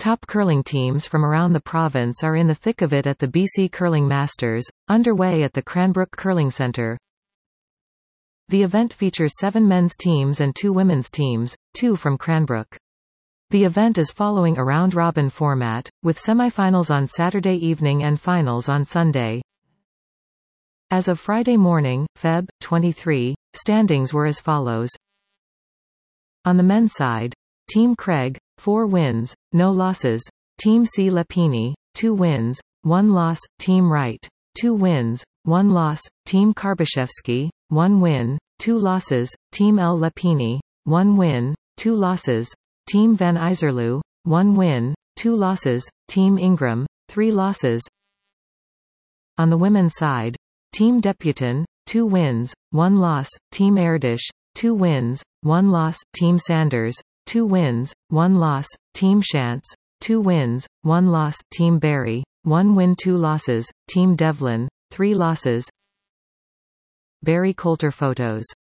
Top curling teams from around the province are in the thick of it at the BC Curling Masters, underway at the Cranbrook Curling Centre. The event features 7 men's teams and 2 women's teams, 2 from Cranbrook. The event is following a round-robin format, with semifinals on Saturday evening and finals on Sunday. As of Friday morning, Feb. 23, standings were as follows. On the men's side, Team Craig, 4 wins, no losses. Team C. Lepini, 2 wins, 1 loss. Team Wright, 2 wins, 1 loss. Team Karbashevsky, 1 win, 2 losses. Team L. Lepini, 1 win, 2 losses. Team Van Iserloo, 1 win, 2 losses. Team Ingram, 3 losses. On the women's side, Team Deputin, 2 wins, 1 loss. Team Erdish, 2 wins, 1 loss. Team Sanders, 2 wins, 1 loss. Team Shantz, 2 wins, 1 loss. Team Barry, 1 win 2 losses. Team Devlin, 3 losses. Barry Coulter photos.